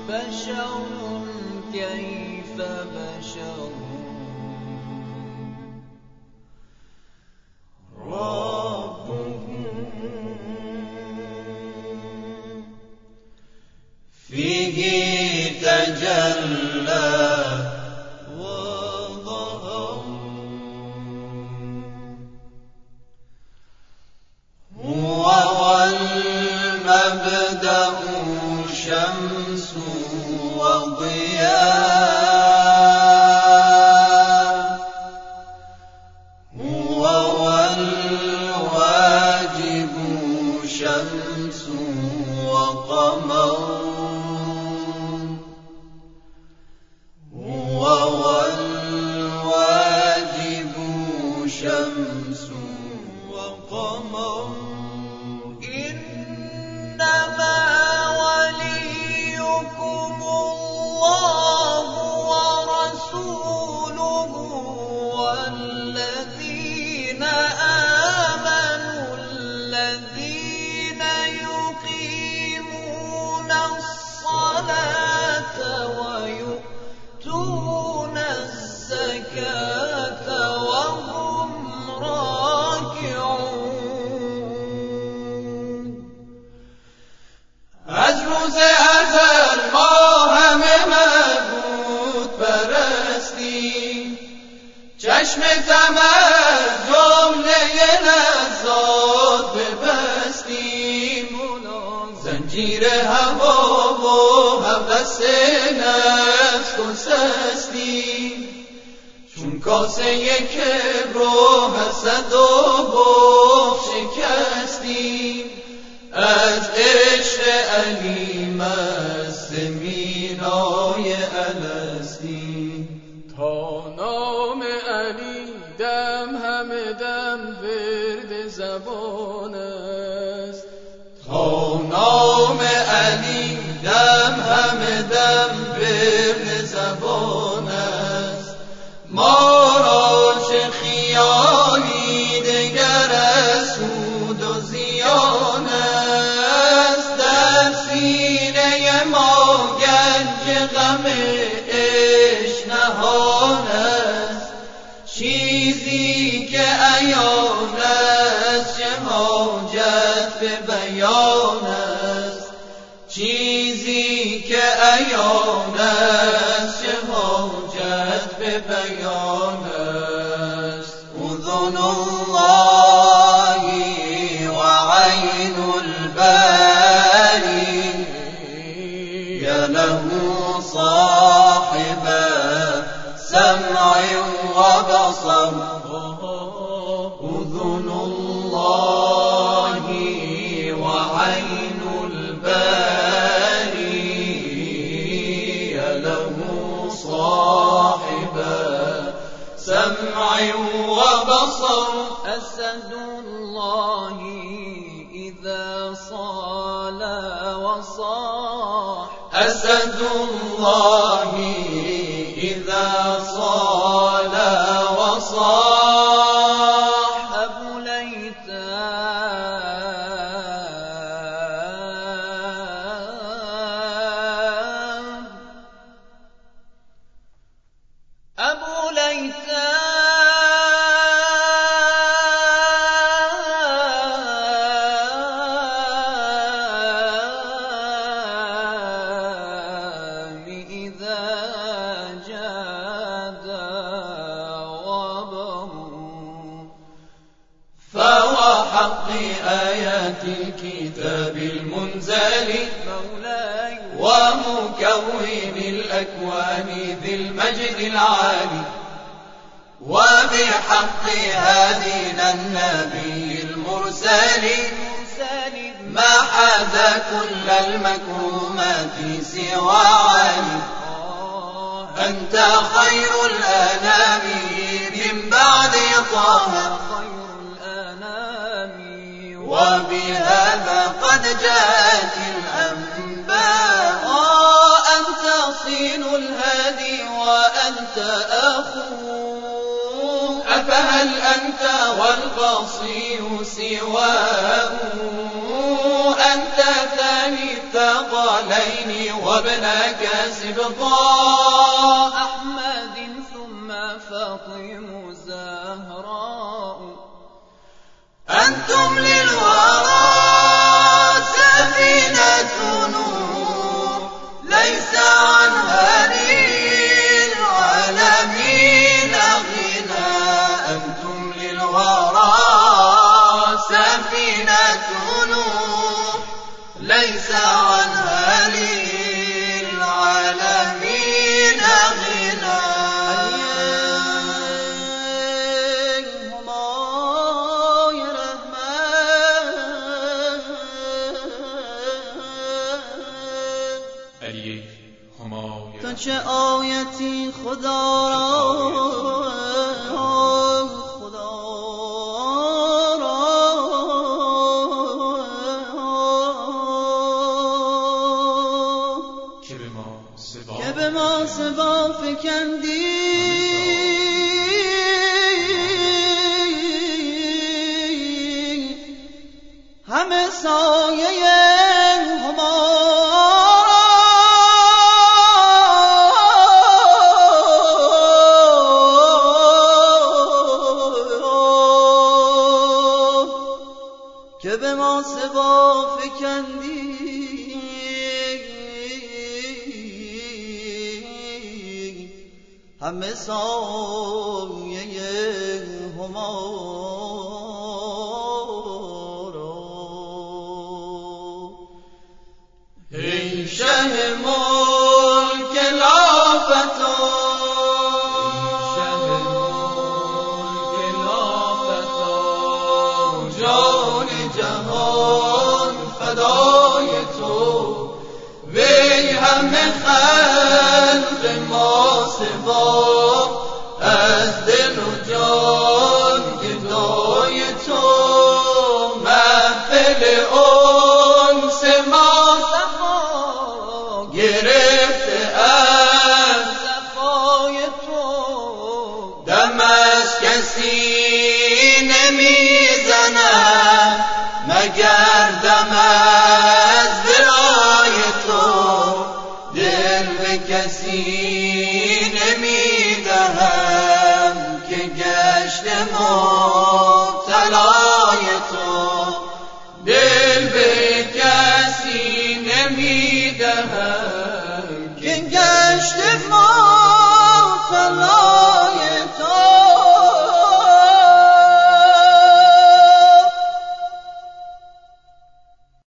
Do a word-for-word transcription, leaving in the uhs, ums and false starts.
بشر كيف بشر ربهم فيه تجلى وظهر هو والمبدأ شمس وضياء هو والواجب شمس وقمر هو والواجب شمس وقمر إنما وليكم الله ورسوله والذين آمنوا الذين يقيمون الصلاة ويؤتون الزكاة وهم راكعون از روز ازل ما همه معبود پرستیم چشم طمع جمله لذات ببستیم زنجیر هوا و هوس نفس گسستیم چون کاسه کبر و حسد و بغض شکستیم از عشق علی مست مینای الستیم تا نام علی دم همه دم ورد زبان است تا نام علی دم همه دم ورد زبان است ما را چه خیالی دگر از سود و زیان است در سینه ما گنج غم عشق نهان است چیزی که عیان است چه حاجت به بیان است چیزی که عیان است چه حاجت به بیان است اذن الله و عین الباری له صاحب سمع و بصر اذن الله و عین الباری له صاحب سمع و بصر أسد الله إذا صالى وصاح أسد الله إذا صالى وصاح أبو ليثام أبو ليثام إذا جاد وبر فهو حق آيات الكتاب المنزل مولاي ومكون الأكوان ذي المجد العالي وبحق هادينا النبي المرسل ما حاز كل المكرمات سوى علي أنت خير الأنام من بعد طه وبهذا قد جاءت الأنباء أنت صين الهادي وأنت أخوه أفهل أنت والقصي سواه أنت ثاني الثقلين وابنك سبطاء أحمد ثم فاطم زهراء أنتم للورى سفينة نوح ليس عنها للعالمين غنى. أنتم للورى سفينة نوح ليس عنها للعالمين غنى. تو چه آیتی خدا را خدا را که به ما سبا که به ما سبا فکندی همه سایه که به ما سبا فکندی همه سایه همارا. ای شه ملک لافتا جهان فدای تو وی همه خلق ما سوا از دل و جان گدای تو محفل انس ما صفا گرفته از صفای تو دم از کسی نمیزند مگر دم از برای تو دل به کسی نمیدهم که گشت ما